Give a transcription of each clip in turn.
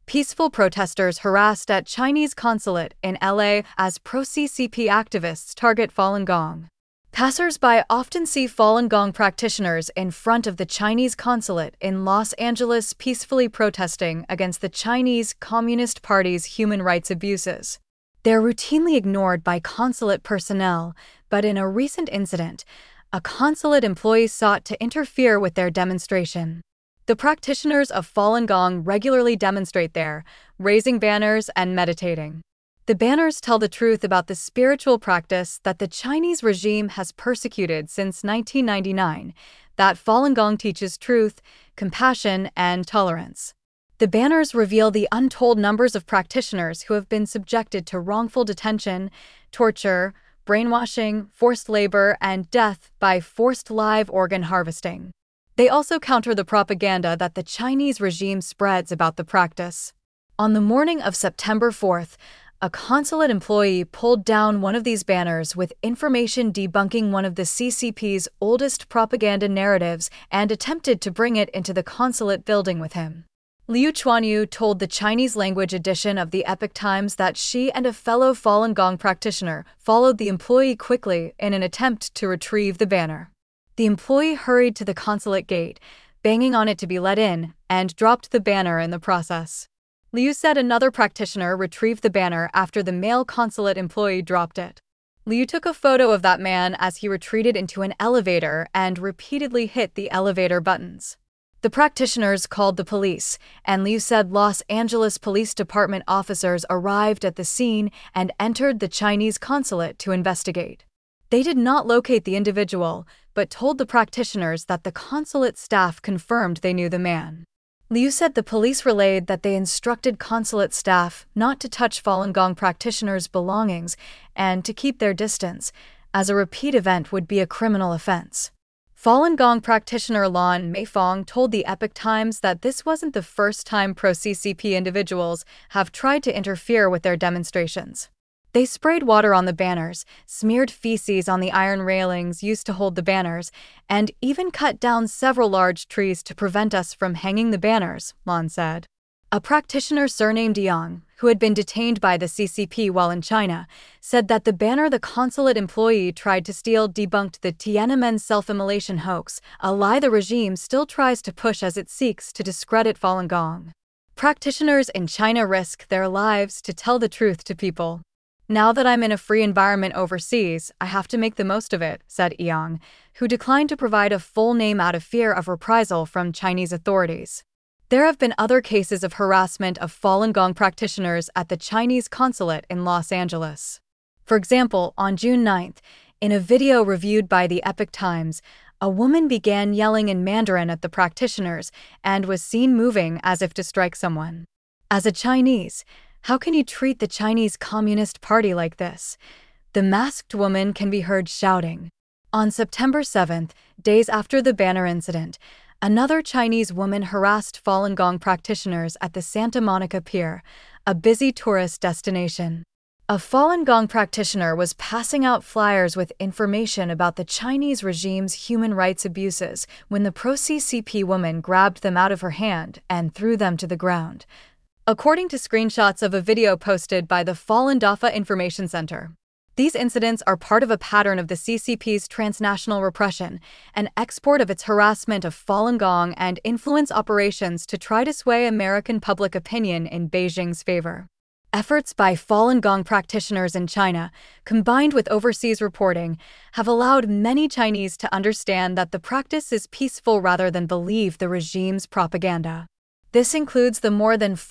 Peaceful protesters harassed at Chinese consulate in LA as pro-CCP activists target Falun Gong. Passers-by often see Falun Gong practitioners in front of the Chinese consulate in Los Angeles peacefully protesting against the Chinese Communist Party's human rights abuses. They're routinely ignored by consulate personnel, but in a recent incident, a consulate employee sought to interfere with their demonstration. The practitioners of Falun Gong regularly demonstrate there, raising banners and meditating. The banners tell the truth about the spiritual practice that the Chinese regime has persecuted since 1999, that Falun Gong teaches truth, compassion, and tolerance. The banners reveal the untold numbers of practitioners who have been subjected to wrongful detention, torture, brainwashing, forced labor, and death by forced live organ harvesting. They also counter the propaganda that the Chinese regime spreads about the practice. On the morning of September 4th, a consulate employee pulled down one of these banners with information debunking one of the CCP's oldest propaganda narratives and attempted to bring it into the consulate building with him. Liu Chuanyu told the Chinese-language edition of the Epoch Times that she and a fellow Falun Gong practitioner followed the employee quickly in an attempt to retrieve the banner. The employee hurried to the consulate gate, banging on it to be let in, and dropped the banner in the process. Liu said another practitioner retrieved the banner after the male consulate employee dropped it. Liu took a photo of that man as he retreated into an elevator and repeatedly hit the elevator buttons. The practitioners called the police, and Liu said Los Angeles Police Department officers arrived at the scene and entered the Chinese consulate to investigate. They did not locate the individual, but told the practitioners that the consulate staff confirmed they knew the man. Liu said the police relayed that they instructed consulate staff not to touch Falun Gong practitioners' belongings and to keep their distance, as a repeat event would be a criminal offense. Falun Gong practitioner Lan Meifong told the Epoch Times that this wasn't the first time pro-CCP individuals have tried to interfere with their demonstrations. They sprayed water on the banners, smeared feces on the iron railings used to hold the banners, and even cut down several large trees to prevent us from hanging the banners, Lan said. A practitioner surnamed Yang, who had been detained by the CCP while in China, said that the banner the consulate employee tried to steal debunked the Tiananmen self-immolation hoax, a lie the regime still tries to push as it seeks to discredit Falun Gong. Practitioners in China risk their lives to tell the truth to people. Now that I'm in a free environment overseas, I have to make the most of it, said Yang, who declined to provide a full name out of fear of reprisal from Chinese authorities. There have been other cases of harassment of Falun Gong practitioners at the Chinese consulate in Los Angeles. For example, on June 9th, in a video reviewed by the Epoch Times, a woman began yelling in Mandarin at the practitioners and was seen moving as if to strike someone. As a Chinese, how can you treat the Chinese Communist Party like this? The masked woman can be heard shouting. On September 7th, days after the banner incident, another Chinese woman harassed Falun Gong practitioners at the Santa Monica Pier, a busy tourist destination. A Falun Gong practitioner was passing out flyers with information about the Chinese regime's human rights abuses when the pro-CCP woman grabbed them out of her hand and threw them to the ground, according to screenshots of a video posted by the Falun Dafa Information Center. These incidents are part of a pattern of the CCP's transnational repression, an export of its harassment of Falun Gong and influence operations to try to sway American public opinion in Beijing's favor. Efforts by Falun Gong practitioners in China, combined with overseas reporting, have allowed many Chinese to understand that the practice is peaceful rather than believe the regime's propaganda. This includes the more than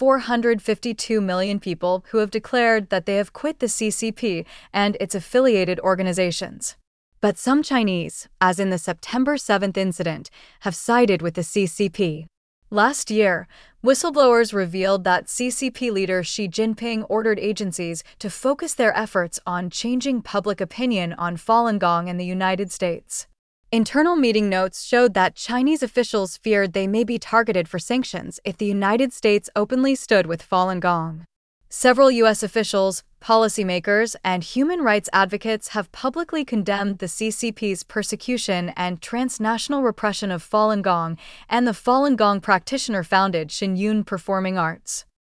452 million people who have declared that they have quit the CCP and its affiliated organizations. But some Chinese, as in the September 7th incident, have sided with the CCP. Last year, whistleblowers revealed that CCP leader Xi Jinping ordered agencies to focus their efforts on changing public opinion on Falun Gong in the United States. Internal meeting notes showed that Chinese officials feared they may be targeted for sanctions if the United States openly stood with Falun Gong. Several U.S. officials, policymakers, and human rights advocates have publicly condemned the CCP's persecution and transnational repression of Falun Gong and the Falun Gong practitioner-founded Xinyun Performing Arts.